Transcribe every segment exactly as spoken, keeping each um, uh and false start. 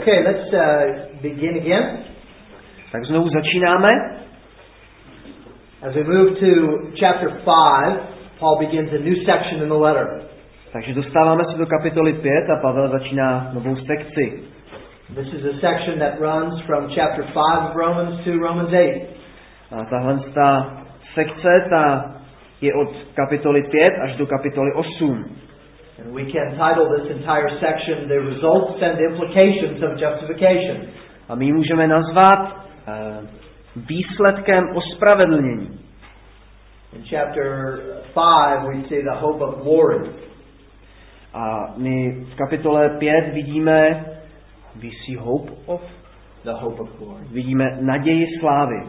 Okay, let's uh, begin again. Tak znovu začínáme. As we move to chapter five, Paul begins a new section in the letter. Takže dostáváme se do kapitoly pět a Pavel začíná novou sekci. This is a section that runs from chapter five of Romans to Romans eight. A tahle ta sekce ta je od kapitoly pět až do kapitoly osm. And we can title this entire section The Results and Implications of Justification. A my ji můžeme nazvat uh, výsledkem ospravedlnění. In chapter five we see the hope of glory. A my v kapitole pět vidíme we see hope of the hope of glory. Vidíme naději slávy.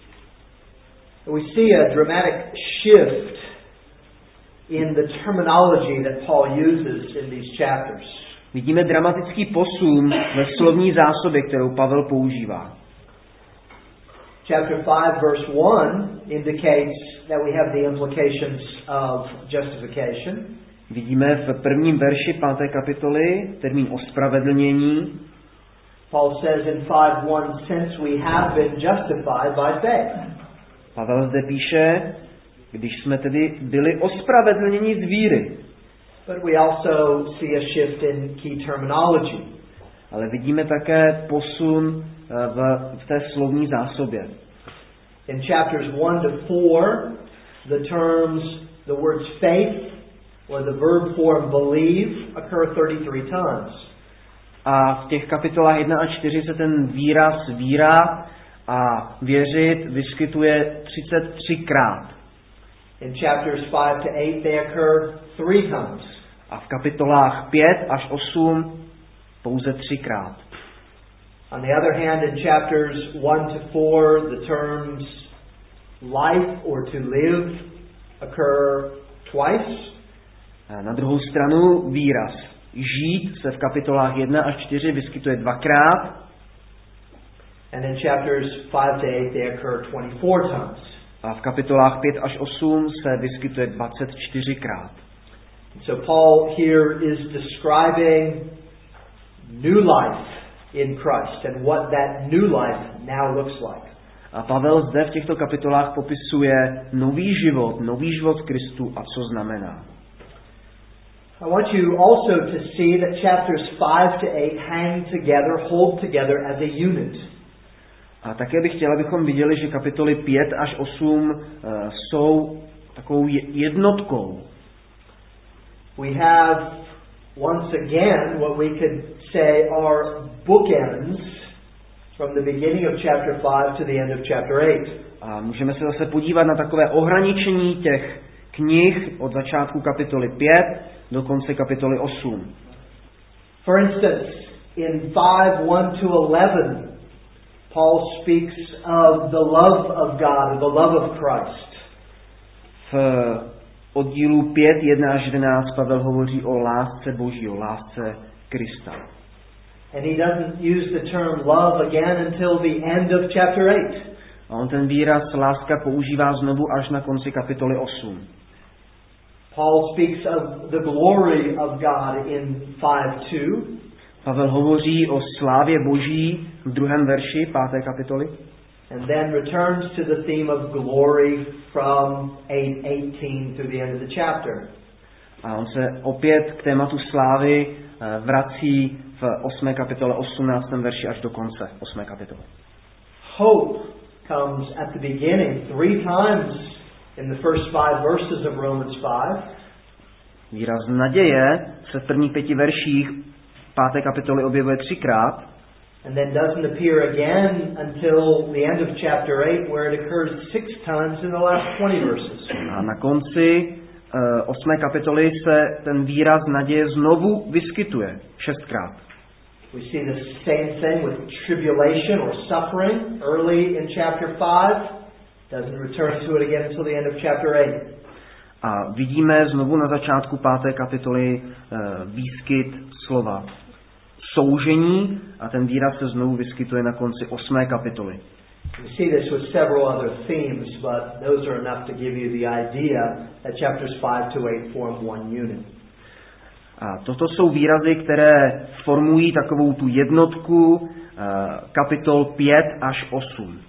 We see a dramatic shift in the terminology that Paul uses in these chapters. Vidíme dramatický posun ve slovní zásobě, kterou Pavel používá. Chapter five verse one indicates that we have the implications of justification. Vidíme v prvním verši páté kapitoly termín ospravedlnění. Paul says in five one, since we have been justified by faith. Pavel zde píše, když jsme tedy byli ospravedlněni z víry. But we also see a shift in key terminology. Ale vidíme také posun v, v té slovní zásobě. In chapters one to four, the terms, the words faith or the verb form believe occur thirty-three times. A v těch kapitolách jedna a čtyři se ten výraz víra a věřit vyskytuje třicet tři krát. In chapters five to eight they occur three times. A v kapitolách pět až osm pouze třikrát. On the other hand, in chapters one to four, the terms life or to live occur twice. A na druhou stranu výraz žít se v kapitolách jedna až čtyři vyskytuje dvakrát. And in chapters five to eight they occur twenty-four times. A v kapitolách pět až osm se vyskytuje dvacet čtyři krát. So Paul here is describing new life in Christ and what that new life now looks like. A Pavel zde v těchto kapitolách popisuje nový život, nový život v Kristu a co znamená. I want you also to see that chapters five to eight hang together, hold together as a unit. A také bych chtěl, abychom viděli, že kapitoly pět až osm uh, jsou takovou jednotkou. We have once again what we could say are bookends from the beginning of chapter five to the end of chapter eight. A můžeme se zase podívat na takové ohraničení těch knih od začátku kapitoly pět do konce kapitoly osm. For instance, in five one to eleven, Paul speaks of the love of God, the love of Christ. V oddílu pět, jedna až jedenáct Pavel hovoří o lásce Boží, o lásce Krista. And he doesn't use the term love again until the end of chapter eight. A on ten výraz láska používá znovu až na konci kapitoly osm. Paul speaks of the glory of God in five two. Pavel hovoří o slávě Boží v druhém verši páté kapitoly. And then returns to the theme of glory from eight eighteen to the end of the chapter. A on se opět k tématu slávy vrací v osmé kapitole osmnáctém verši až do konce osmé kapitoly. Hope comes at the beginning three times in the first five verses of Romans five. Výraz naděje se v prvních pěti verších páté kapitoly objevuje třikrát. And then doesn't appear again until the end of chapter eight, where it occurs six times in the last twenty verses. A na konci uh, osmé kapitoly se ten výraz naděje znovu vyskytuje šestkrát. We see the same thing with tribulation or suffering early in chapter five. Doesn't return to it again until the end of chapter eight. A vidíme znovu na začátku páté kapitoly uh, výskyt slova soužení a ten výraz se znovu vyskytuje na konci osmé kapitoly. We see this with several other themes, but those are enough to give you the idea that chapters five to eight form one unit. A toto jsou výrazy, které formují takovou tu jednotku kapitol pět až osm.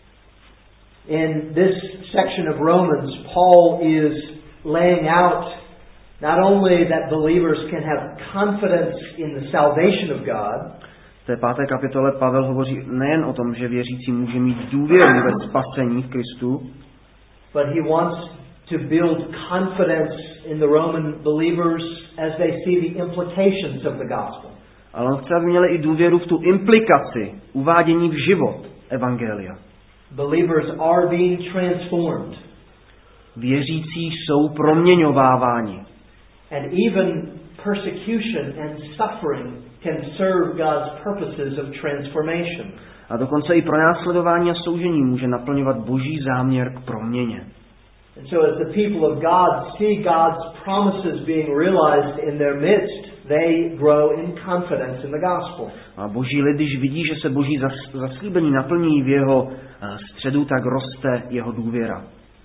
In this section of Romans, Paul is laying out not only that believers can have confidence in the salvation of God, v té páté kapitole Pavel hovoří nejen o tom, že věřící může mít důvěru ve spasení v Kristu, but he wants to build confidence in the Roman believers as they see the implications of the gospel. Ale on chce, aby měli i důvěru v tu implikaci, uvádění v život evangelia. Believers are being transformed. Věřící jsou proměňováváni. And even persecution and suffering can serve God's purposes of transformation. A dokonce i pronásledování a soužení může naplňovat Boží záměr k proměně. And so as the people of God see God's promises being realized in their midst, they grow in confidence in the gospel. A Boží lid, když vidí, že se Boží zaslíbení naplní v jeho středu, tak roste jeho důvěra.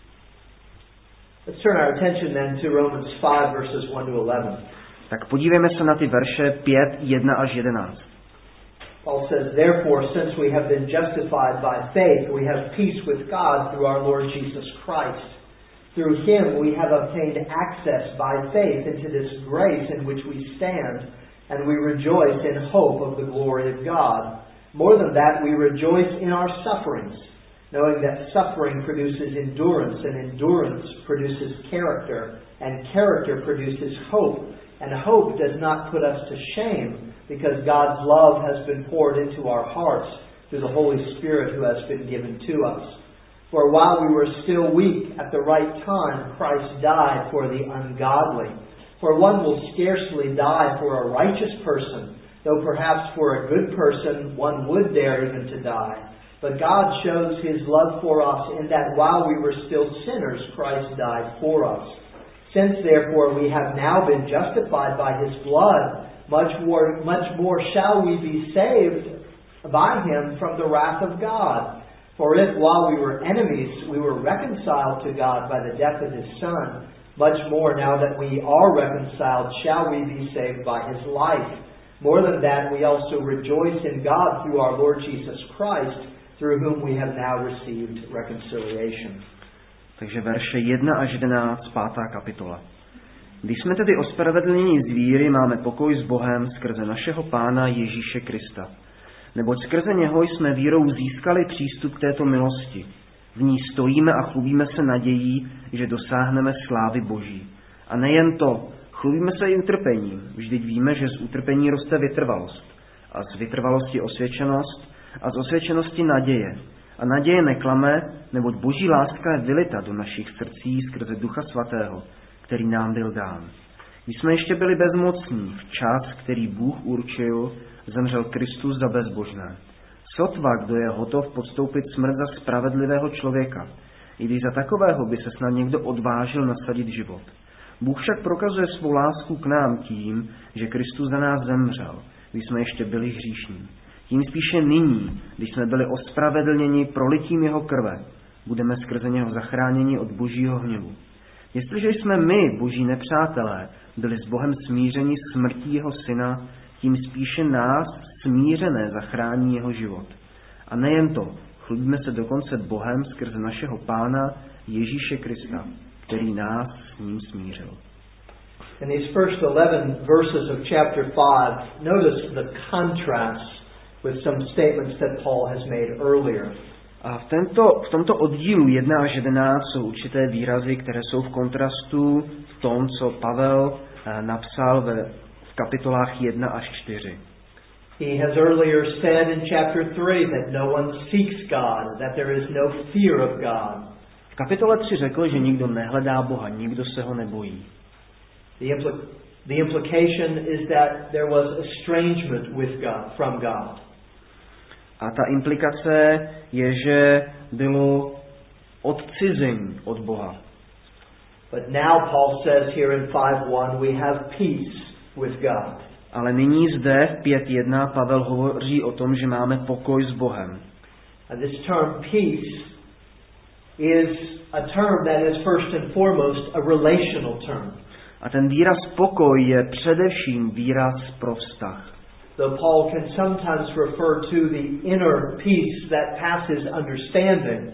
Let's turn our attention then to Romans five verses one to eleven. Tak podívejme se na ty verše pět, jedna až jedenáct. Paul says, therefore, since we have been justified by faith, we have peace with God through our Lord Jesus Christ. Through him we have obtained access by faith into this grace in which we stand, and we rejoice in hope of the glory of God. More than that, we rejoice in our sufferings, knowing that suffering produces endurance, and endurance produces character, and character produces hope. And hope does not put us to shame, because God's love has been poured into our hearts through the Holy Spirit who has been given to us. For while we were still weak, at the right time Christ died for the ungodly. For one will scarcely die for a righteous person, though perhaps for a good person one would dare even to die. But God shows his love for us in that while we were still sinners, Christ died for us. Since therefore we have now been justified by his blood, much more, much more shall we be saved by him from the wrath of God. For if while we were enemies we were reconciled to God by the death of his Son, much more now that we are reconciled shall we be saved by his life. More than that, we also rejoice in God through our Lord Jesus Christ, through whom we have now received reconciliation. Takže verše jedna až jedenáct, pátá kapitola. Když jsme tedy ospravedlněni z víry, máme pokoj s Bohem skrze našeho Pána Ježíše Krista. Neboť skrze něho jsme vírou získali přístup k této milosti. V ní stojíme a chlubíme se nadějí, že dosáhneme slávy Boží. A nejen to, chlubíme se i utrpením. Vždyť víme, že z utrpení roste vytrvalost. A z vytrvalosti osvědčenost a z osvědčenosti naděje. A naděje neklame, neboť Boží láska je vylita do našich srdcí skrze Ducha Svatého, který nám byl dán. Když jsme ještě byli bezmocní, v čas, který Bůh určil, zemřel Kristus za bezbožné. Sotva, kdo je hotov podstoupit smrt za spravedlivého člověka, i když za takového by se snad někdo odvážil nasadit život. Bůh však prokazuje svou lásku k nám tím, že Kristus za nás zemřel, když jsme ještě byli hříšní. Tím spíše nyní, když jsme byli ospravedlněni prolitím jeho krve, budeme skrze něho zachráněni od Božího hněvu. Jestliže jsme my, Boží nepřátelé, byli s Bohem smířeni smrtí jeho syna, tím spíše nás, smířené, zachrání jeho život. A nejen to, chlubíme se dokonce Bohem skrze našeho Pána Ježíše Krista, který nás s ním smířil. In these first eleven verses of chapter five, notice the contrast with some statements that Paul has made earlier. A v, tento, v tomto oddílu jedna až jedenáct jsou určité výrazy, které jsou v kontrastu v tom, co Pavel eh, napsal ve, v kapitolách jedna až čtyři. He has earlier said in chapter three that no one seeks God, that there is no fear of God. V kapitole tři řekl, že nikdo nehledá Boha, nikdo se ho nebojí. The, impl- the implication is that there was estrangement with God, from God. A ta implikace je, že bylo odcizení od Boha. But now Paul says here in five one we have peace with God. Ale nyní zde v pět jedna Pavel hovoří o tom, že máme pokoj s Bohem. And this term peace is a term that is first and foremost a relational term. A ten výraz pokoj je především výraz pro vztah. Though Paul can sometimes refer to the inner peace that passes understanding.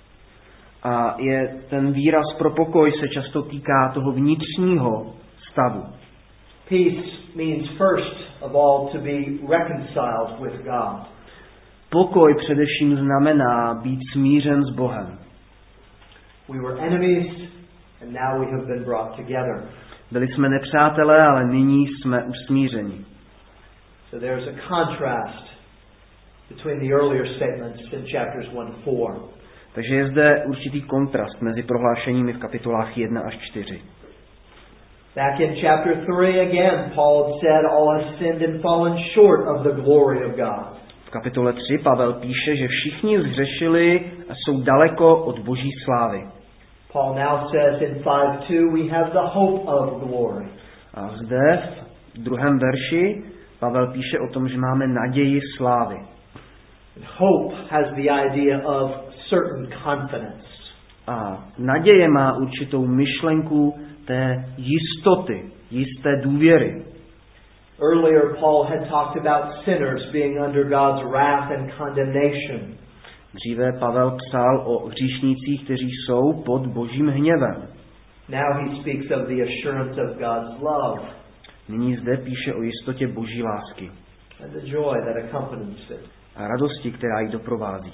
A je ten výraz pro pokoj se často týká toho vnitřního stavu. Peace means first of all to be reconciled with God. Pokoj především znamená být smířen s Bohem. We were enemies and now we have been brought together. Byli jsme nepřátelé, ale nyní jsme usmířeni. So there's a contrast between the earlier statements in chapters one to four. Takže je zde určitý kontrast mezi prohlášeními v kapitolách jedna až čtyři. Back in chapter three again, Paul said, all have sinned and fallen short of the glory of God. V kapitole tři Pavel píše, že všichni zhřešili a jsou daleko od Boží slávy. Paul now says in five two, we have the hope of glory. A zde v druhém verši Pavel píše o tom, že máme naději slávy. Hope has the idea of certain confidence. A naděje má určitou myšlenku té jistoty, jisté důvěry. Earlier Paul had talked about sinners being under God's wrath and condemnation. Dříve Pavel psal o hříšnících, kteří jsou pod Božím hněvem. Now he speaks of the assurance of God's love. Nyní zde píše o jistotě Boží lásky. And the joy that accompanies it. A radosti, která ji doprovází.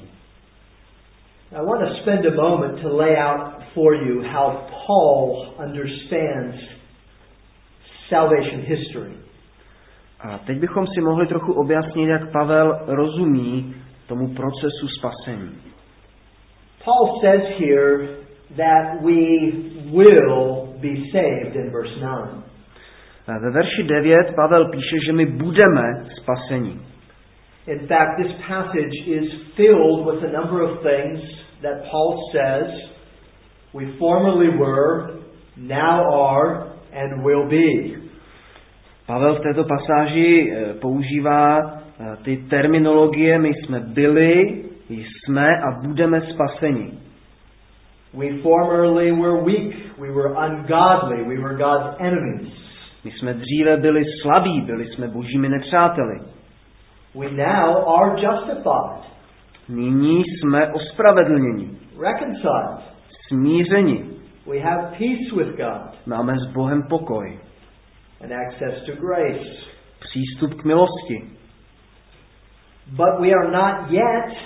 I want to spend a moment to lay out for you how Paul understands salvation history. A teď bychom si mohli trochu objasnit, jak Pavel rozumí tomu procesu spasení. Paul says here that we will be saved in verse nine. Ve verši devět Pavel píše, že my budeme spaseni. In fact, this passage is filled with a number of things that Paul says we formerly were, now are, and will be. Pavel v této pasáži používá ty terminologie, my jsme byli, jsme a budeme spaseni. We formerly were weak, we were ungodly, we were God's enemies. My jsme dříve byli slabí, byli jsme Božími nepřáteli. We now are justified. Nyní jsme ospravedlněni. Reconciled. Smířeni. We have peace with God. Máme s Bohem pokoj. And access to grace. Přístup k milosti. But we are not yet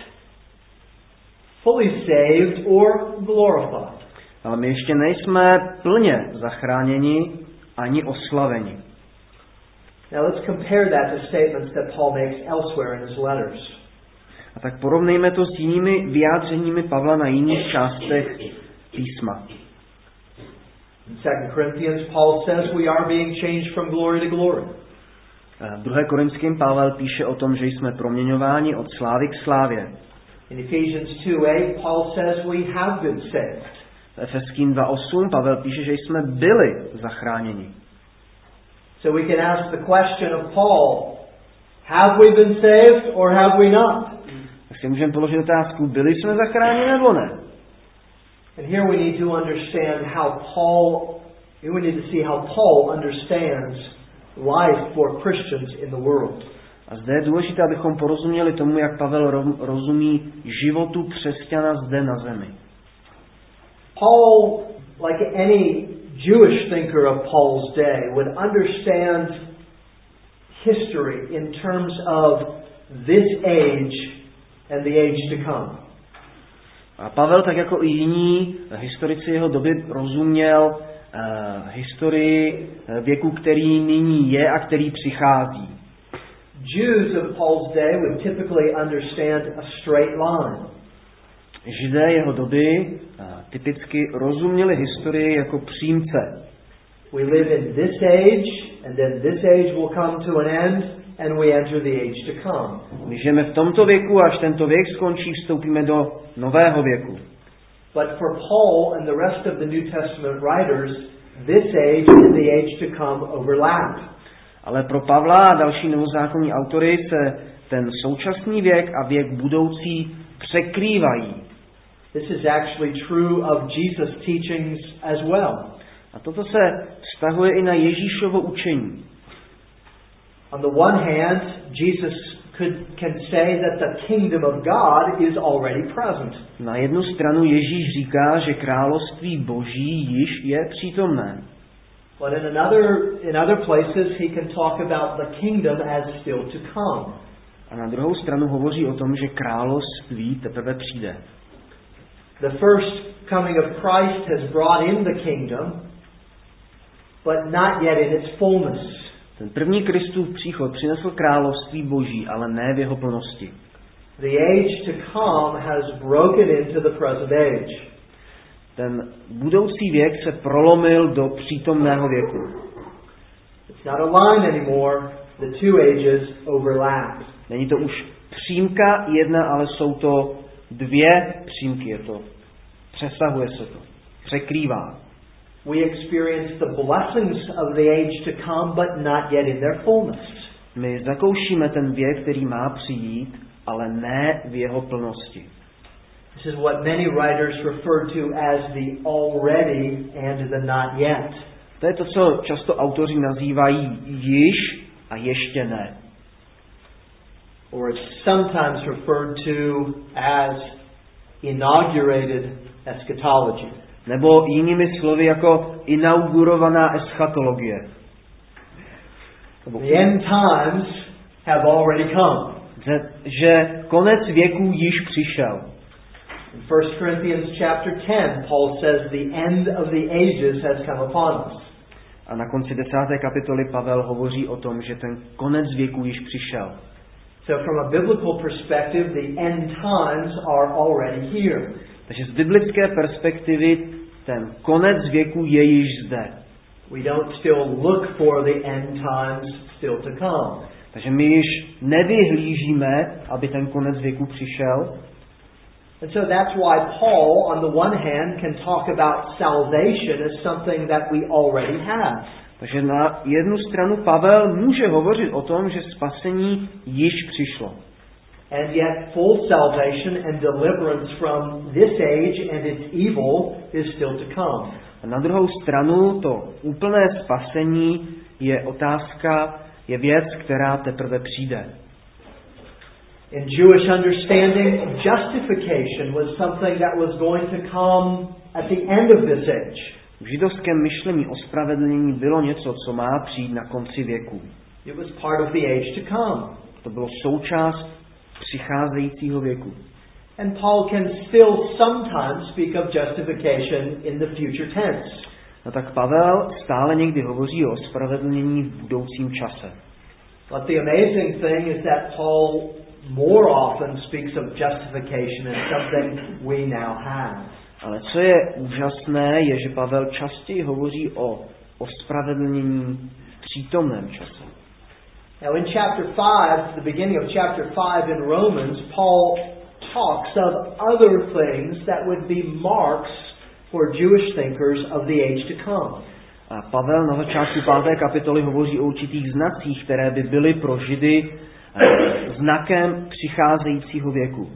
fully saved or glorified. Ale my ještě nejsme plně zachráněni ani oslaveni. Now let's compare that to statements that Paul makes elsewhere in his letters. A tak porovnejme to s jinými vyjádřeními Pavla na jiných částech písma. In Second Corinthians, Paul says we are being changed from glory to glory. V druhém Korinským Pavel píše o tom, že jsme proměňováni od slávy k slávě. In Ephesians two eight, Paul says we have been saved. V Efeským dva osm Pavel píše, že jsme byli zachráněni. So we can ask the question of Paul, have we been saved or have we not? Tak si můžeme položit otázku, byli jsme zachráněni nebo ne? And here we need to understand how Paul, we need to see how Paul understands life for Christians in the world. A zde je důležité, abychom porozuměli tomu, jak Pavel rozumí životu křesťana zde na zemi. Paul, like any Jewish thinker of Paul's day, would understand history in terms of this age and the age to come. A Pavel, tak jako i jiní historici jeho doby, rozuměl uh, historii věku, který nyní je a který přichází. Jews of Paul's day would typically understand a straight line. Židé jeho doby uh, typicky rozuměli historii jako přímce. We live in this age, and then this age will come to an end, and we enter the age to come. My žijeme v tomto věku, až tento věk skončí, vstoupíme do nového věku. But for Paul and the rest of the New Testament writers, this age and the age to come overlap. Ale pro Pavla a další novozákonní autory se ten současný věk a věk budoucí překrývají. This is actually true of Jesus' teachings as well. A toto se vztahuje i na Ježíšovo učení. On the one hand, Jesus could, can say that the kingdom of God is already present. Na jednu stranu Ježíš říká, že království Boží již je přítomné. But in another in other places he can talk about the kingdom as still to come. A na druhou stranu hovoří o tom, že království teprve přijde. The first coming of Christ has brought in the kingdom, but not yet in its fullness. Ten první Kristův příchod přinesl království Boží, ale ne v jeho plnosti. The age to come has broken into the present age. Ten budoucí věk se prolomil do přítomného věku. It's not a line anymore. The two ages overlap. Není to už přímka jedna, ale jsou to dvě přímky. Je to, přesahuje se to, překrývá. We experience the blessings of the age to come, but not yet in their fullness. My zakoušíme ten věk, který má přijít, ale ne v jeho plnosti. This is what many writers refer to as the already and the not yet. To je to, co často autoři nazývají již a ještě ne. Or it's sometimes referred to as inaugurated eschatology. Nebo jinými slovy jako inaugurovaná eschatologie. The end times have already come. Že, že konec věků již přišel. In First Corinthians chapter ten, Paul says the end of the ages has come upon us. A na konci desáté kapitoly Pavel hovoří o tom, že ten konec věků již přišel. So from a biblical perspective, the end times are already here. Takže z biblické perspektivy ten konec věku je již zde. We don't still look for the end times still to come. Takže my již nevyhlížíme, aby ten konec věku přišel. And so that's why Paul, on the one hand, can talk about salvation as something that we already have. Takže na jednu stranu Pavel může hovořit o tom, že spasení již přišlo. And yet full salvation and deliverance from this age and its evil is still to come. A na druhou stranu to úplné spasení je otázka, je věc, která teprve přijde. In Jewish understanding, justification was something that was going to come at the end of this age. V židovském myšlení ospravedlnění bylo něco, co má přijít na konci věku. It was part of the age to come. To bylo součást přicházejícího věku. And Paul can still sometimes speak of justification in the future tense. No tak Pavel stále někdy hovoří o ospravedlnění v budoucím čase. But the amazing thing is that Paul more often speaks of justification as something we now have. Ale co je úžasné, je, že Pavel častěji hovoří o ospravedlnění v přítomném čase. Now in chapter five, the beginning of chapter five in Romans, Paul talks of other things that would be marks for Jewish thinkers of the age to come. A Pavel na začátku páté kapitoly hovoří o určitých znacích, které by byly pro Židy znakem přicházejícího věku.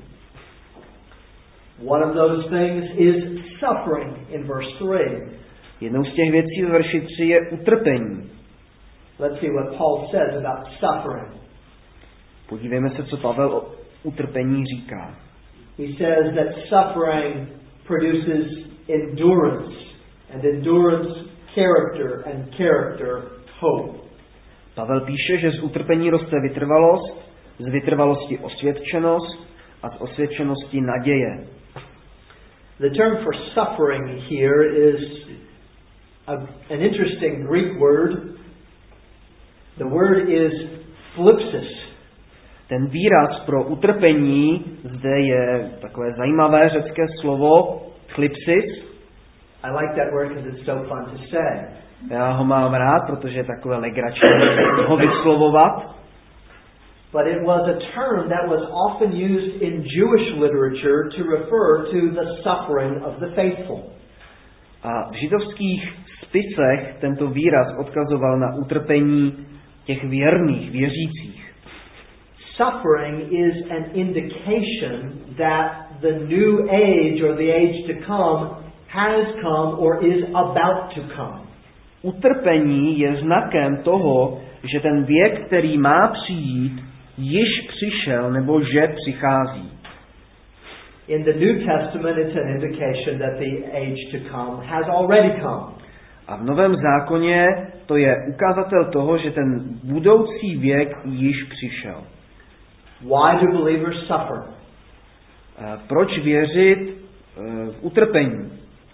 One of those things is suffering in verse three. Jednou z těch věcí ve verši tři je utrpení. Let's see what Paul says about suffering. Podívejme se, co Pavel o utrpení říká. He says that suffering produces endurance, and endurance character, and character hope. Pavel píše, že z utrpení roste vytrvalost, z vytrvalosti osvědčenost a z osvědčenosti naděje. The term for suffering here is a, an interesting Greek word. The word is thlipsis. Ten výraz pro utrpení zde je takové zajímavé řecké slovo thlipsis. I like that word because it's so fun to say. Já ho mám rád, protože je takové legrační ho vyslovovat. But it was a term that was often used in Jewish literature to refer to the suffering of the faithful. A v židovských spisech tento výraz odkazoval na utrpení těch věrných, věřících. Suffering is an indication that the new age or the age to come has come or is about to come. Utrpení je znakem toho, že ten věk, který má přijít, již přišel nebo že přichází. In the New Testament, it's an indication that the age to come has already come. A v Novém zákoně to je ukazatel toho, že ten budoucí věk již přišel. Why do believers suffer? Proč věřit v utrpení?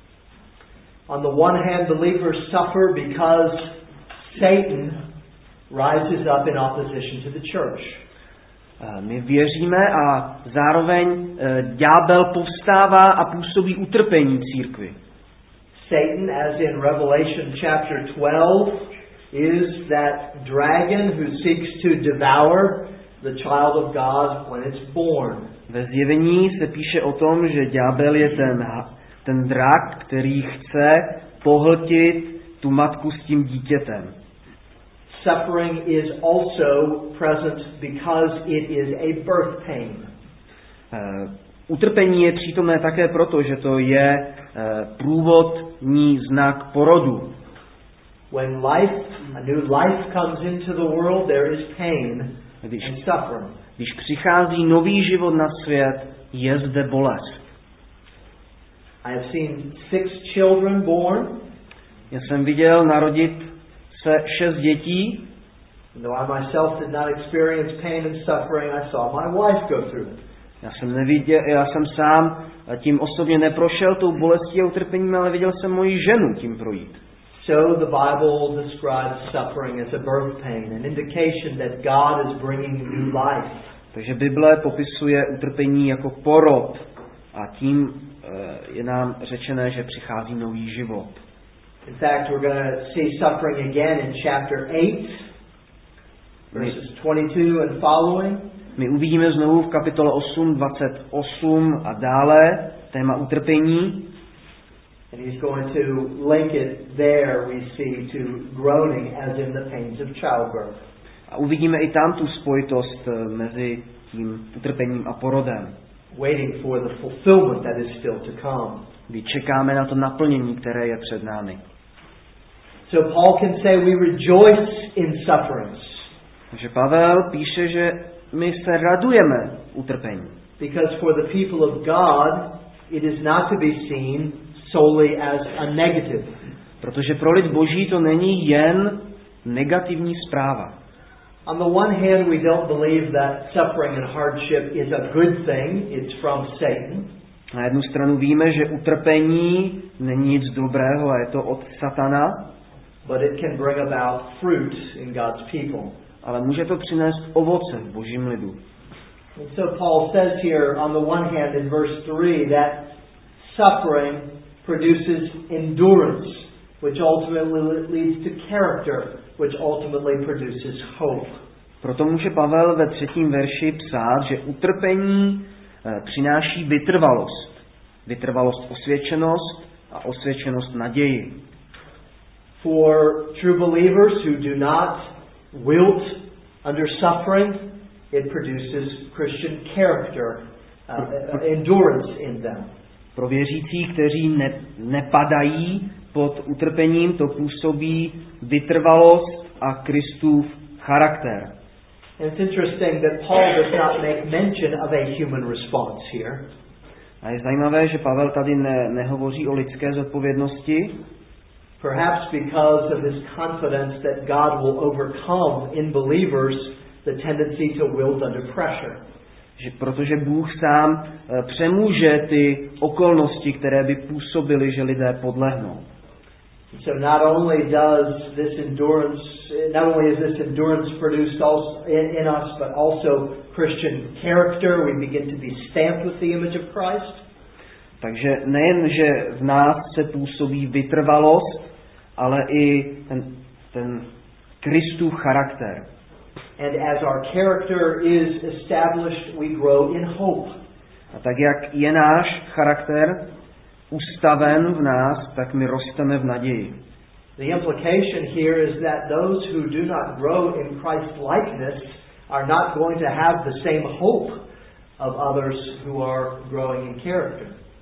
On the one hand, believers suffer because Satan rises up in opposition to the church. My věříme a zároveň ďábel povstává a působí utrpení církvi. Satan, as in Revelation chapter twelve, is that dragon who seeks to devour the child of God when it's born. Ve Zjevení se píše o tom, že ďábel je ten, ten drak, který chce pohltit tu matku s tím dítětem. Suffering is also present because it is a birth pain. Uh, utrpení je přítomné také proto, že to je uh, průvodní znak porodu. When life, a new life comes into the world, there is pain Když, and suffering. když přichází nový život na svět, je zde bolest. I have seen six children born. Já jsem viděl narodit se šest dětí. Though I myself did not experience pain and suffering, I saw my wife go through it. Já jsem neviděl, já jsem sám tím osobně neprošel tou bolestí a utrpením, ale viděl jsem moji ženu tím projít. So the Bible describes suffering as a birth pain, an indication that God is bringing new life. Takže Bible popisuje utrpení jako porod a tím je nám řečené, že přichází nový život. In fact, we're going to see suffering again in chapter eight, verses twenty-two and following. My uvidíme znovu v kapitole osm, dvacet osm a dále téma utrpení. And he's going to link it there, we see, to groaning as in the pains of childbirth. A uvidíme i tam tu spojitost mezi tím utrpením a porodem. Waiting for the fulfillment that is still to come. Kdy čekáme na to naplnění, které je před námi. So Paul can say we rejoice in sufferings. Takže Pavel píše, že my se radujeme utrpení. Because for the people of God, it is not to be seen solely as a negative. Protože pro lid Boží to není jen negativní zpráva. On the one hand, we don't believe that suffering and hardship is a good thing. It's from Satan. Na jednu stranu víme, že utrpení není nic dobrého a je to od satana. But it can bring about fruit in God's people. Ale může to přinést ovoce v Božím lidu. And so Paul says here on the one hand in verse three that suffering produces endurance, which ultimately leads to character, which ultimately produces hope. Proto může Pavel ve třetím verši psát, že utrpení e, přináší vytrvalost. Vytrvalost osvědčenost a osvědčenost naději. For true believers who do not wilt under suffering, it produces Christian character, uh, endurance in them. Pro věřící, kteří ne, nepadají pod utrpením, to působí vytrvalost a Kristův charakter. And it's interesting that Paul does not make mention of a human response here. A je zajímavé, že Pavel tady ne, nehovoří o lidské zodpovědnosti. Perhaps because of his confidence that God will overcome in believers the tendency to wilt under pressure. Že protože Bůh sám e, přemůže ty okolnosti, které by působily, že lidé podlehnou. So not only does this endurance, not only is this endurance produced also in, in us, but also Christian character. We begin to be stamped with the image of Christ. Takže nejen, že v nás se působí vytrvalost, ale i ten, ten Kristův charakter. And as our character is established, we grow in hope. A tak jak je náš charakter ustaven v nás, tak my rosteme v naději. The implication here is that those who do not grow in Christ's likeness are not going to have the same hope of others who are growing in character.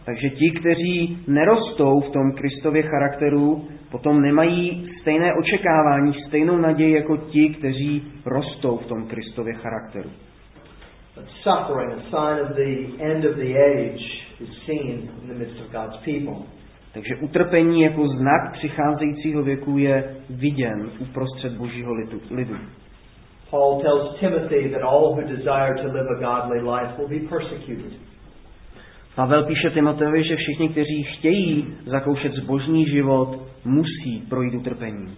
Takže ti, kteří nerostou v tom Kristově charakteru, potom nemají stejné očekávání, stejnou naději jako ti, kteří rostou v tom Kristově charakteru. But suffering, a sign of the end of the age, is seen in the midst of God's people. Takže utrpení jako znak přicházejícího věku je viděn uprostřed Božího lidu. Paul tells Timothy that all who desire to live a godly life will be persecuted. Pavel píše Timoteovi, že všichni, kteří chtějí zakoušet zbožný život, musí projít utrpení.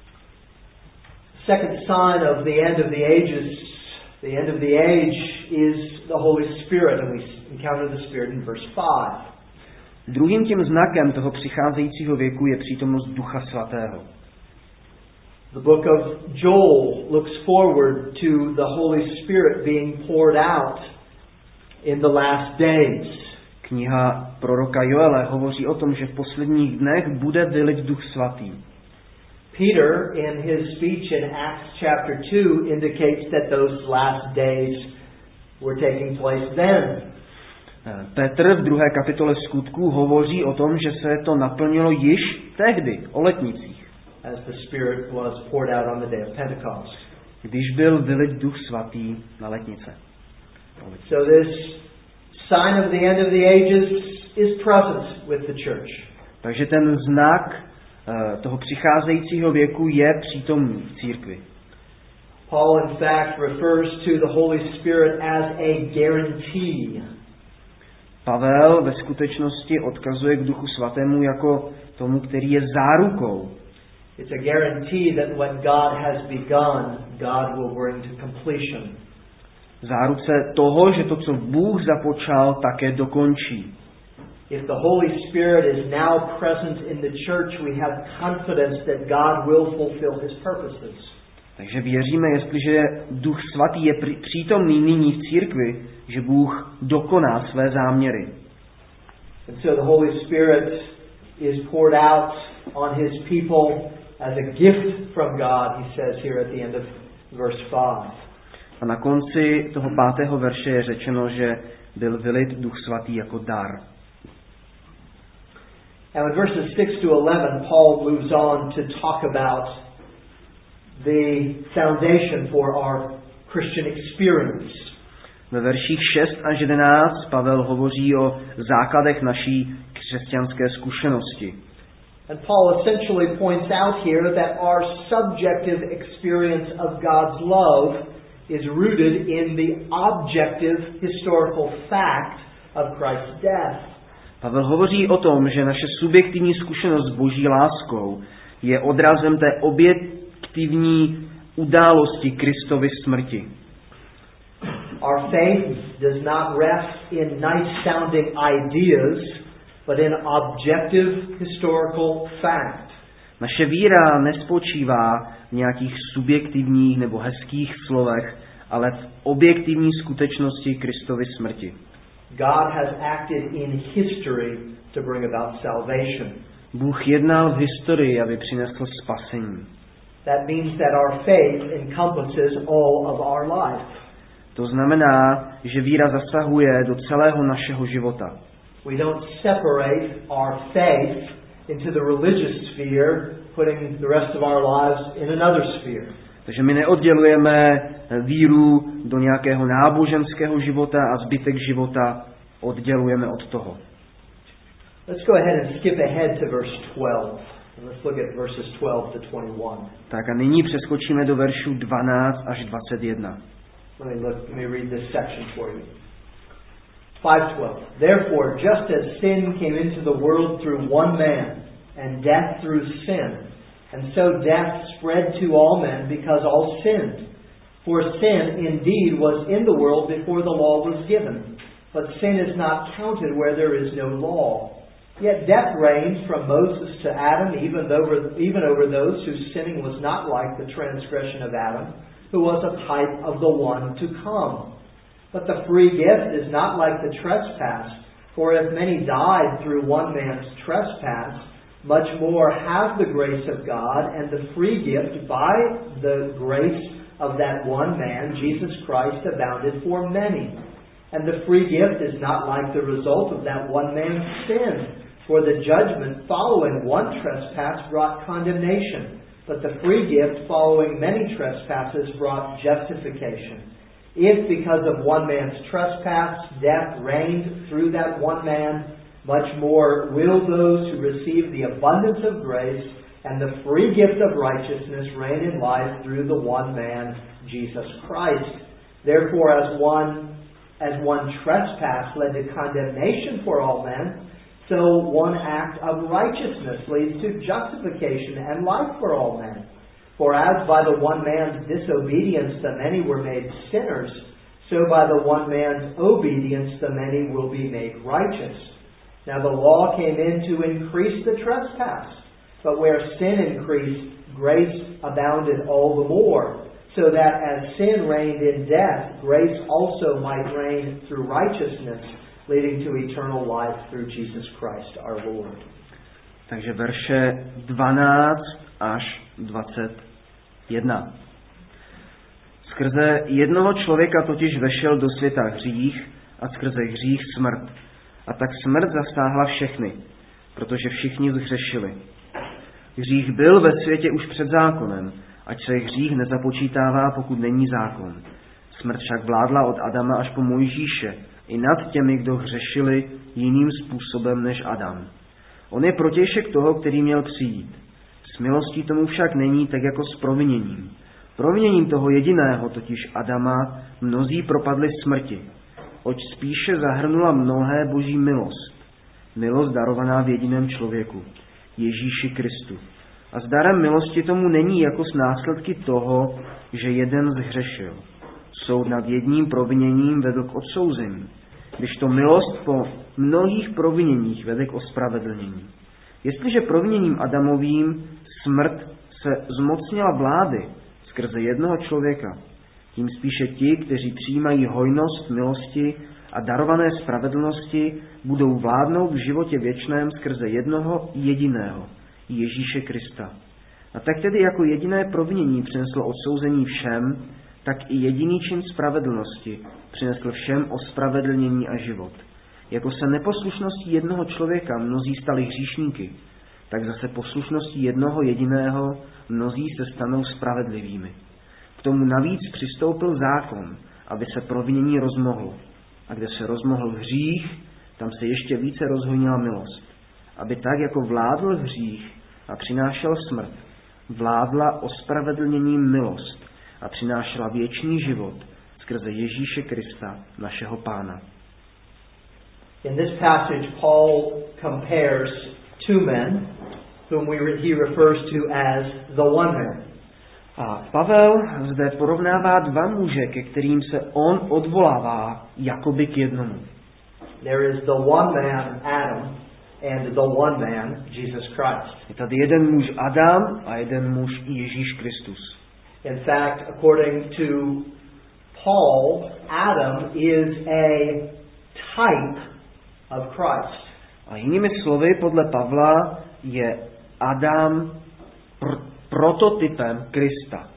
Second sign of the end of the ages, the end of the age is the Holy Spirit, and we encounter the Spirit in verse five. Druhým tím znakem toho přicházejícího věku je přítomnost Ducha Svatého. The book of Joel looks forward to the Holy Spirit being poured out in the last days. Kniha proroka Joele hovoří o tom, že v posledních dnech bude vylit Duch Svatý. Peter, in his speech in Acts chapter two, indicates that those last days were taking place then. Petr v druhé kapitole Skutků hovoří o tom, že se to naplnilo již tehdy, o letnicích. As the Spirit was poured out on the day of Pentecost. Když byl vylit Duch Svatý na letnice. So this sign of the end of the ages is present with the church. Takže ten znak uh, toho přicházejícího věku je přítomný v církvi. Paul in fact refers to the Holy Spirit as a guarantee. Pavel ve skutečnosti odkazuje k Duchu Svatému jako tomu, který je zárukou. It's a guarantee that what God has begun, God will bring to completion. Záruce toho, že to, co Bůh započal, také dokončí. If the Holy Spirit is now present in the church, we have confidence that God will fulfill his purposes. Takže věříme, jestliže Duch Svatý je přítomný nyní v církvi, že Bůh dokoná své záměry. And so the Holy Spirit is poured out on his people as a gift from God, he says here at the end of verse five. A na konci toho pátého verše je řečeno, že byl vylit Duch Svatý jako dar. Now in verses six to eleven, Paul moves on to talk about the foundation for our Christian experience. Ve verších šest až jedenáct Pavel hovoří o základech naší křesťanské zkušenosti. And Paul essentially points out here that our subjective experience of God's love is rooted in the objective historical fact of Christ's death. Pavel hovoří o tom, že naše subjektivní zkušenost s Boží láskou je odrazem té objektivní události Kristovy smrti. Our faith does not rest in nice sounding ideas, but in objective historical fact. Naše víra nespočívá v nějakých subjektivních nebo hezkých slovech, ale v objektivní skutečnosti Kristovy smrti. God has acted in history to bring about salvation. Bůh jednal v historii, aby přinesl spasení. That means that our faith encompasses all of our life. To znamená, že víra zasahuje do celého našeho života. We don't separate our faith into the religious sphere, putting the rest of our lives in another sphere. Takže my neoddělujeme víru do nějakého náboženského života a zbytek života oddělujeme od toho. Let's go ahead and skip ahead to verse twelve. And let's look at verses twelve to twenty-one. Tak a nyní přeskočíme do veršů dvanáct až dvacet jedna. Let me look, let me read this section for you. five twelve. Therefore, just as sin came into the world through one man, and death through sin, and so death spread to all men because all sinned. For sin indeed was in the world before the law was given, but sin is not counted where there is no law. Yet death reigned from Moses to Adam, even over, even over those whose sinning was not like the transgression of Adam, who was a type of the one to come. But the free gift is not like the trespass, for if many died through one man's trespass, much more have the grace of God and the free gift by the grace of that one man, Jesus Christ, abounded for many. And the free gift is not like the result of that one man's sin. For the judgment following one trespass brought condemnation, but the free gift following many trespasses brought justification. If because of one man's trespass death reigned through that one man, much more will those who receive the abundance of grace and the free gift of righteousness reign in life through the one man, Jesus Christ. Therefore, as one as one trespass led to condemnation for all men, so one act of righteousness leads to justification and life for all men. For as by the one man's disobedience the many were made sinners, so by the one man's obedience the many will be made righteous. Now the law came in to increase the trespass, but where sin increased, grace abounded all the more, so that as sin reigned in death, grace also might reign through righteousness, leading to eternal life through Jesus Christ our Lord. Takže verše dvanáct až dvacet jedna. Skrze jednoho člověka totiž vešel do světa hřích a skrze hřích smrt. A tak smrt zasáhla všechny, protože všichni zhřešili. Hřích byl ve světě už před zákonem, ať se hřích nezapočítává, pokud není zákon. Smrt však vládla od Adama až po Mojžíše i nad těmi, kdo hřešili jiným způsobem než Adam. On je protějšek toho, který měl přijít. S milostí tomu však není tak jako s proviněním. Proviněním toho jediného, totiž Adama, mnozí propadli smrti. Oč spíše zahrnula mnohé boží milost. Milost darovaná v jediném člověku, Ježíši Kristu. A s darem milosti tomu není jako s následky toho, že jeden zhřešil. Soud nad jedním proviněním vedl k odsouzení, když to milost po mnohých proviněních vede k ospravedlnění. Jestliže proviněním Adamovým smrt se zmocnila vlády skrze jednoho člověka, tím spíše ti, kteří přijímají hojnost milosti a darované spravedlnosti, budou vládnout v životě věčném skrze jednoho jediného, Ježíše Krista. A tak tedy jako jediné provinění přineslo odsouzení všem, tak i jediný čin spravedlnosti přinesl všem ospravedlnění a život. Jako se neposlušností jednoho člověka mnozí stali hříšníky, tak zase poslušností jednoho jediného mnozí se stanou spravedlivými. K tomu navíc přistoupil zákon, aby se provinění rozmohlo. A kde se rozmohl hřích, tam se ještě více rozhojnila milost. Aby tak, jako vládl hřích a přinášel smrt, vládla ospravedlněním milost a přinášela věčný život skrze Ježíše Krista, našeho Pána. In this passage, Paul compares two men whom we re- he refers to as the one man. A Pavel zde porovnává dva muže, ke kterým se on odvolává jakoby k jednomu. There is the one man, Adam, and the one man, Jesus Christ. Je tady jeden muž Adam a jeden muž Ježíš Kristus. In fact, according to Paul, Adam is a type of Christ. A jinými slovy, podle Pavla, je Adam pr- prototypem Krista.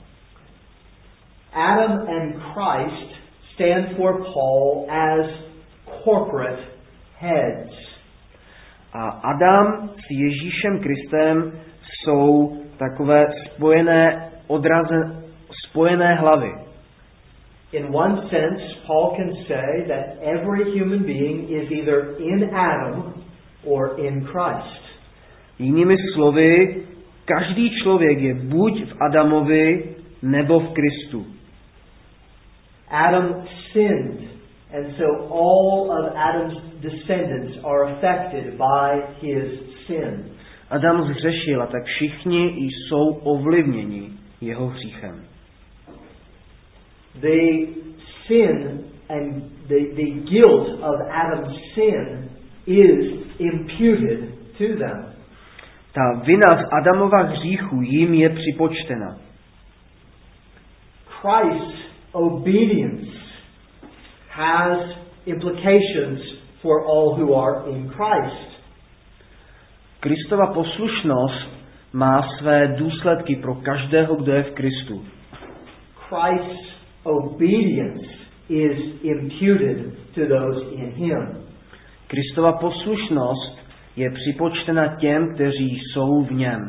Adam and Christ stand for Paul as corporate heads. A Adam s Ježíšem Kristem jsou takové spojené odraze, spojené hlavy. In one sense, Paul can say that every human being is either in Adam or in Christ. Jinými slovy, každý člověk je buď v Adamovi nebo v Kristu. Adam sinned, and so all of Adam's descendants are affected by his sin. Adam zhřešil, a tak všichni jsou ovlivněni jeho hříchem. The sin and the, the guilt of Adam's sin is imputed to them. Ta vina z Adamova hříchu jim je připočtena. Christ's obedience has implications for all who are in Christ. Kristova poslušnost má své důsledky pro každého, kdo je v Kristu. Christ's obedience is imputed to those in him. Kristova poslušnost je připočtena těm, kteří jsou v něm.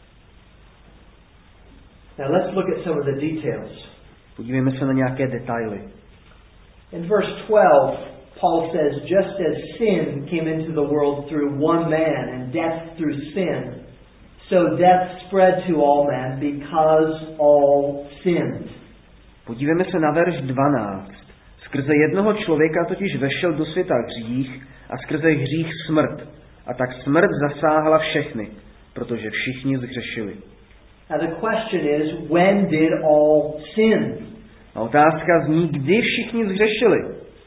Now let's look at some of the details. Podívejme se na nějaké detaily. In verse twelve, Paul says, just as sin came into the world through one man and death through sin, so death spread to all men because all sinned. Podívejme se na verš dvanáct. Skrze jednoho člověka totiž vešel do světa hřích a skrze hřích smrt. A tak smrt zasáhla všechny, protože všichni zhřešili. Now the question is, when did all sin? A otázka zní, kdy všichni zhřešili.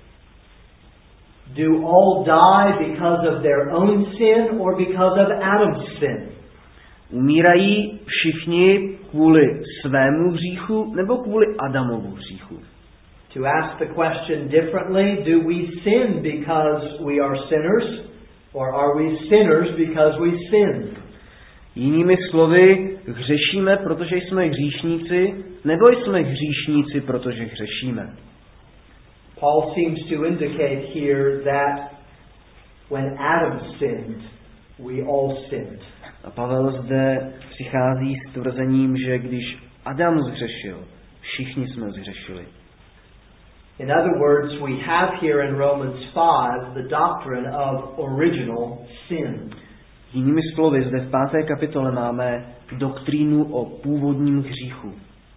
Do all die because of their own sin or because of Adam's sin? Umírají všichni kvůli svému hříchu nebo kvůli Adamovu hříchu? To ask the question differently, do we sin because we are sinners, or are we sinners because we sin? Jinými slovy, hřešíme, protože jsme hříšníci, nebo jsme hříšníci, protože hřešíme? Paul seems to indicate here that when Adam sinned, we all sinned. A Pavel zde přichází s tvrzením, že když Adam zhřešil, všichni jsme zhřešili. In other words, we have here in Romans five the doctrine of original sin. Jinými slovy, zde v páté kapitole máme doktrínu o původním hříchu.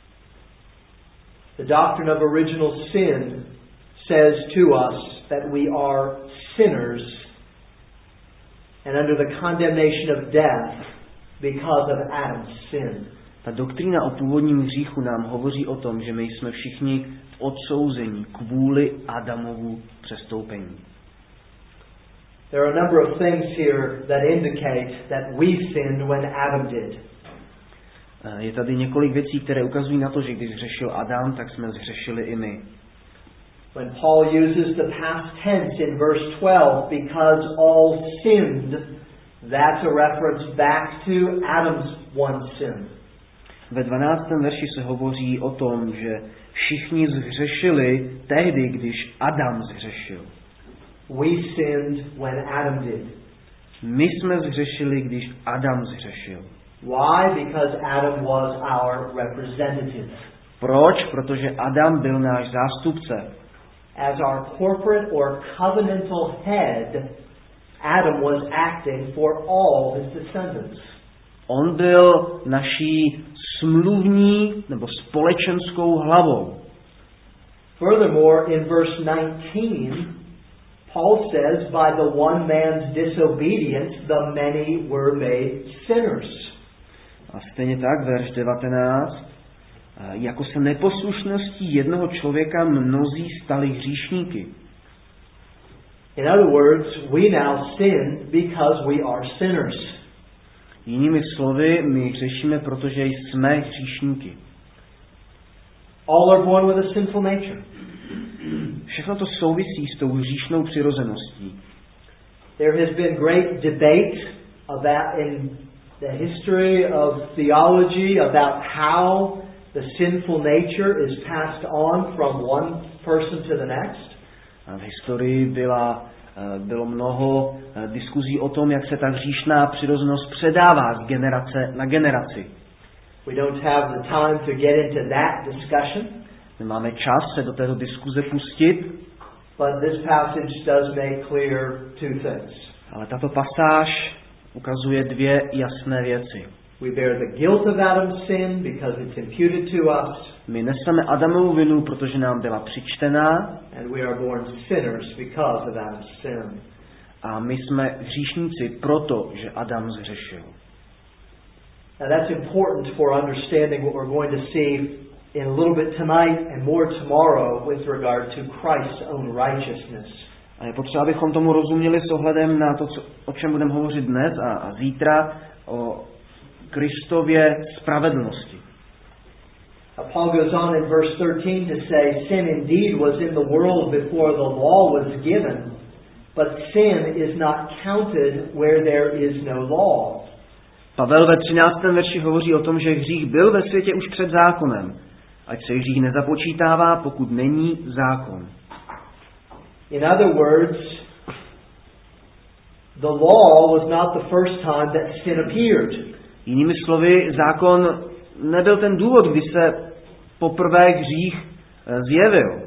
The doctrine of original sin says to us that we are sinners and under the condemnation of death because of Adam's sin. Ta doktrína o původním hříchu nám hovoří o tom, že my jsme všichni v odsouzení kvůli Adamovu přestoupení. There are a number of things here that indicate that we sinned when Adam did. Je tady několik věcí, které ukazují na to, že když zhřešil Adam, tak jsme zhřešili i my. When Paul uses the past tense in verse twelve, because all sinned, that's a reference back to Adam's one sin. Ve dvanáctém verši se hovoří o tom, že všichni zhřešili tehdy, když Adam zhřešil. We sinned when Adam did. My jsme zhřešili, když Adam zhřešil. Why? Because Adam was our representative. Proč? Protože Adam byl náš zástupce. As our corporate or covenantal head, Adam was acting for all his descendants. On byl naší smluvní nebo společenskou hlavou. Furthermore, in verse nineteen, Paul says, by the one man's disobedience, the many were made sinners. A stejně tak, verš devatenáct, jako se neposlušností jednoho člověka mnozí stali hříšníky. In other words, we now sin because we are sinners. Jinými slovy, my hřešíme, protože jsme hříšníky. All are born with a sinful nature. Všechno to souvisí s tou hříšnou přirozeností. There has been great debate about in the history of theology about how the sinful nature is passed on from one person to the next. A v historii byla, bylo mnoho diskuzí o tom, jak se ta hříšná přirozenost předává z generace na generaci. We don't have the time to get into that discussion. Nemáme čas se do této diskuze pustit. But this passage does make clear two things. Ale tato pasáž ukazuje dvě jasné věci. We bear the guilt of Adam's sin because it's imputed to us. My neseme Adamovu vinu, protože nám byla přičtená. And we are born sinners because of Adam's sin. A my jsme hříšníci proto, že Adam zhřešil. Now that's important for understanding what we're going to see in a little bit tonight and more tomorrow with regard to Christ's own righteousness. A je potřeba, abychom tomu rozuměli s ohledem na to, co, o čem budeme hovořit dnes a, a zítra, o Kristově spravedlnosti. Paul goes on in verse thirteen to say, sin indeed was in the world before the law was given, but sin is not counted where there is no law. Pavel ve třináctém verši hovoří o tom, že hřích byl ve světě už před zákonem, ať se hřích nezapočítává, pokud není zákon. In other words, the law was not the first time that sin appeared. Jinými slovy, zákon nebyl ten důvod, kdy se poprvé hřích zjevil.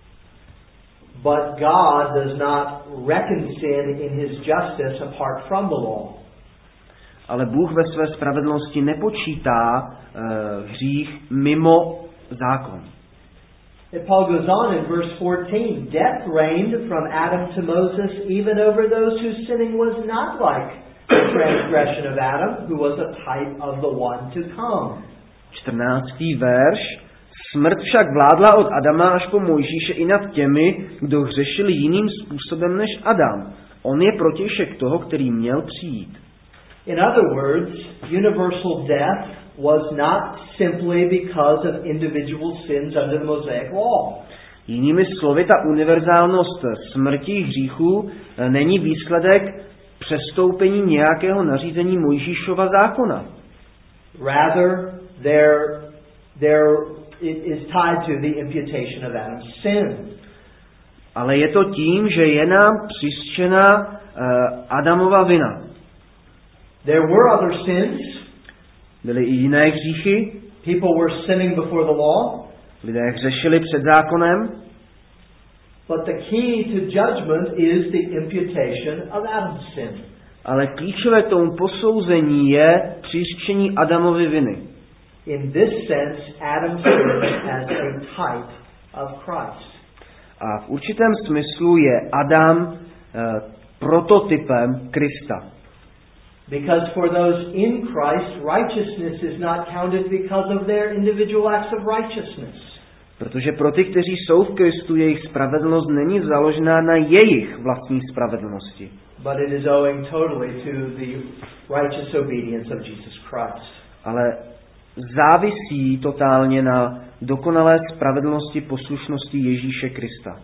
But God does not reckon sin in his justice apart from the law. Ale Bůh ve své spravedlnosti nepočítá uh, hřích mimo zákon. Paul goes on in verse fourteen, death reigned from Adam to Moses even over those whose sinning was not like the transgression of Adam, who was a type of the one to come. čtrnáctý verš. Smrt však vládla od Adama až po Mojžíše i nad těmi, kdo hřešili jiným způsobem než Adam. On je protějšek toho, který měl přijít. In other words, universal death was not simply because of individual sins under the Mosaic law. Jinými slovy, ta univerzálnost smrti hříchů není výsledek přestoupení nějakého nařízení Mojžíšova zákona. Rather, there, there it is tied to the imputation of Adam's sin. Ale je to tím, že je nám přiřčena uh, Adamova vina. There were other sins. Byly i jiné hříchy. People were sinning before the law. Lidé hřešili před zákonem. But the key to judgment is the imputation of Adam's sin. Ale klíčové k tomu posouzení je přiřčení Adamovy viny. In this sense, Adam serves as a type of Christ. A v určitém smyslu je Adam uh, prototypem Krista. Because for those in Christ, righteousness is not counted because of their individual acts of righteousness. Protože pro ty, kteří jsou v Kristu, jejich spravedlnost není založená na jejich vlastní spravedlnosti. But it is owing totally to the righteous obedience of Jesus Christ. Ale závisí totálně na dokonalé spravedlnosti poslušnosti Ježíše Krista.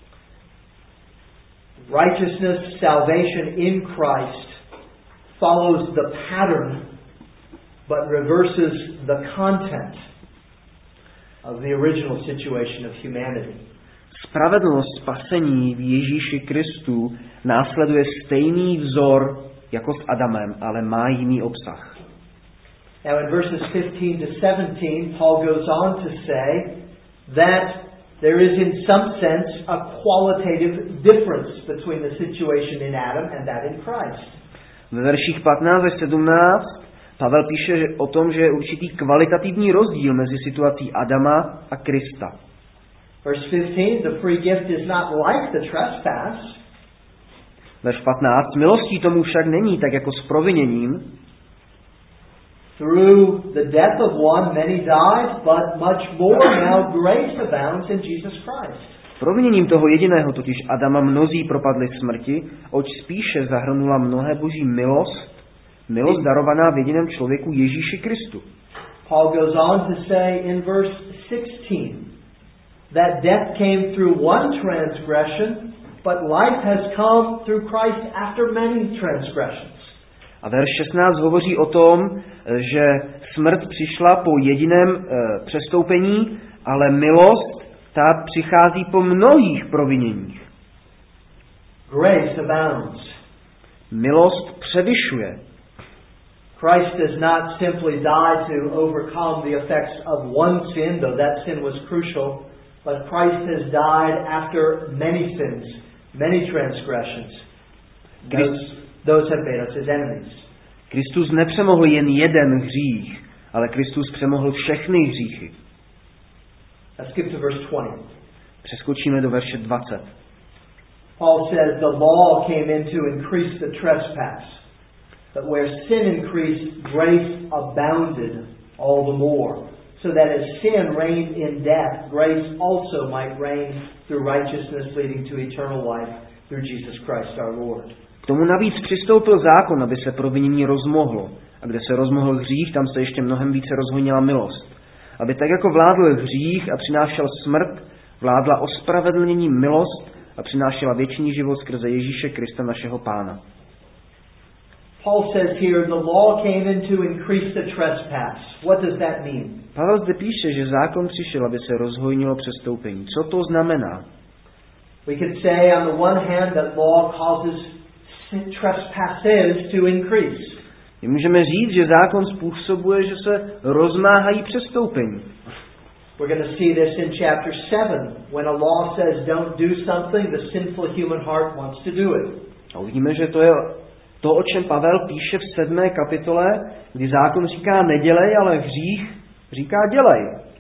Righteousness, salvation in Christ follows the pattern but reverses the content of the original situation of humanity. Spravedlnost spasení v Ježíši Kristu následuje stejný vzor jako s Adamem, ale má jiný obsah. Now in verses fifteen to seventeen, Paul goes on to say that there is in some sense a qualitative difference between the situation in Adam and that in Christ. Ve verších patnáct až sedmnáct Pavel píše o tom, že je určitý kvalitativní rozdíl mezi situací Adama a Krista. Verse fifteen, the free gift is not like the trespass. Verš patnáct, milostí tomu však není tak jako s proviněním. Through the death of one, many died, but much more now grace abounds in Jesus Christ. Proviněním toho jediného, totiž Adama, mnozí propadli smrti, oč spíše zahrnula mnohé boží milost, milost darovaná v jediném člověku Ježíši Kristu. Paul goes on to say in verse sixteen that death came through one transgression, but life has come through Christ after many transgressions. A verš šestnáct hovoří o tom, že smrt přišla po jediném e, přestoupení, ale milost ta přichází po mnohých proviněních. Grace abounds. Milost převyšuje. Christ does not simply die to overcome the effects of one sin, though that sin was crucial, but Christ has died after many sins, many transgressions. Those, those have made us his enemies. Kristus nepřemohl jen jeden hřích, ale Kristus přemohl všechny hříchy. Let's skip to verse twenty. Přeskočíme do verše dvacet. Paul says the law came in to increase the trespass. But where sin increased, grace abounded all the more. So that as sin reigned in death, grace also might reign through righteousness leading to eternal life through Jesus Christ our Lord. K tomu navíc přistoupil zákon, aby se provinění rozmohlo. A kde se rozmohl hřích, tam se ještě mnohem více rozhojnila milost. Aby tak jako vládl hřích a přinášel smrt, vládla ospravedlnění milost a přinášela věčný život skrze Ježíše Krista našeho Pána. Paul says here, the law came in to increase the trespass. What does that mean? Pavel zde píše, že zákon přišel, aby se rozhojnilo přestoupení. Co to znamená? We could say on the one hand that law causes trespasses to increase. My můžeme říct, že zákon způsobuje, že se rozmáhají přestoupení. We're going to see this in chapter seven. When a law says don't do something, the sinful human heart wants to do it. A uvidíme, že to je to, o čem Pavel píše v sedmé kapitole, kdy zákon říká nedělej, ale hřích říká dělej.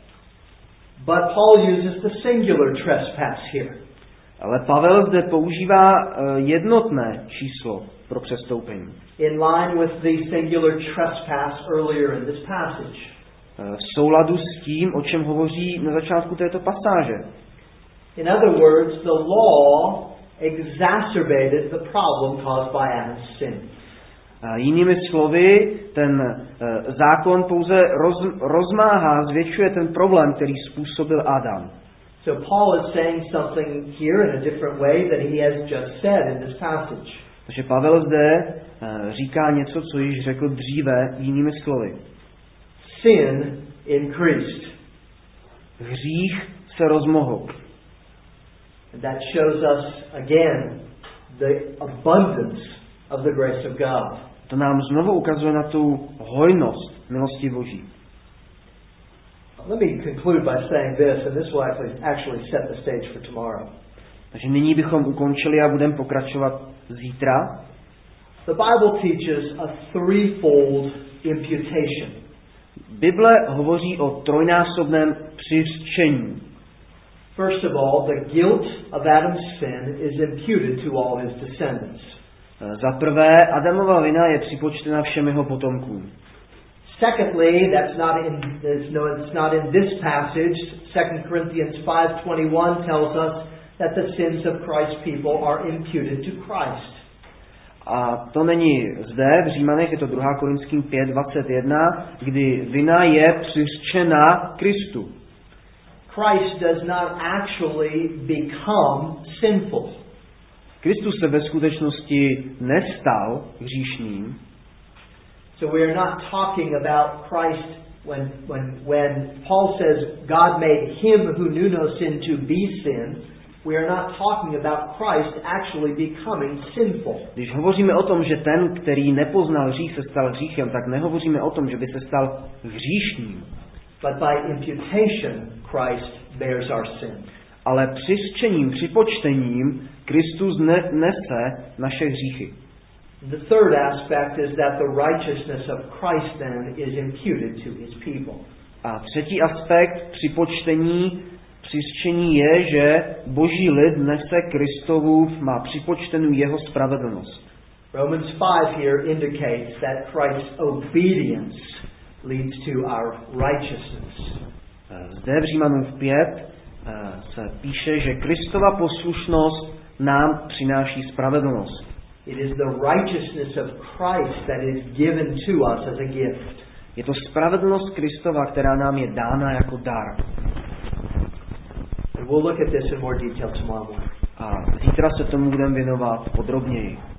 But Paul uses the singular trespass here. Ale Pavel zde používá jednotné číslo pro přestoupení. In line with the singular trespass earlier in this passage. V souladu s tím, o čem hovoří na začátku této pasáže. In other words, the law exacerbated the problem caused by Adam's sin. A jinými slovy, ten uh, zákon pouze roz, rozmáhá, zvětšuje ten problém, který způsobil Adam. So Paul is saying something here in a different way than he has just said in this passage. Takže Pavel zde uh, říká něco, co již řekl dříve jinými slovy. Sin increased. Hřích se rozmohl. And that shows us again the abundance of the grace of God. To nám znovu ukazuje na tu hojnost milosti Boží. Let me conclude by saying this, and this will actually, actually set the stage for tomorrow. Takže nyní bychom ukončili a budeme pokračovat zítra. The Bible teaches a threefold imputation. Bible hovoří o trojnásobném přiřčení. First of all, the guilt of Adam's sin is imputed to all his descendants. Za prvé, Adamova vina je připočtena všem jeho potomkům. Secondly, that's not in it's no it's not in this passage. Second Corinthians five twenty-one tells us that the sins of Christ's people are imputed to Christ. A to není zde, v Římanech je to druhá Korinským pět dvacet jedna, kdy vina je přiřčena Kristu. Christ does not actually become sinful. Kristus se ve skutečnosti nestal hříšným. So we are not talking about Christ when when when Paul says God made him who knew no sin to be sin. We are not talking about Christ actually becoming sinful. Když hovoříme o tom, že ten, který nepoznal hřích, se stal hříchem, tak nehovoříme o tom, že by se stal hříšným. But by imputation Christ bears our sin. Ale přiřčením, připočtením Kristus ne- nese naše hříchy. The third aspect is that the righteousness of Christ then is imputed to his people. A třetí aspekt připočtení, přiřčení je, že Boží lid nese Kristovu, má připočtenou jeho spravedlnost. Romans five here indicates that Christ's obedience leads to our righteousness. Zde v Římanům pět se píše, že Kristova poslušnost nám přináší spravedlnost. It is the righteousness of Christ that is given to us as a gift. Je to spravedlnost Kristova, která nám je dána jako dar. And we'll look at this in more detail tomorrow morning. A zítra se tomu budeme věnovat podrobněji.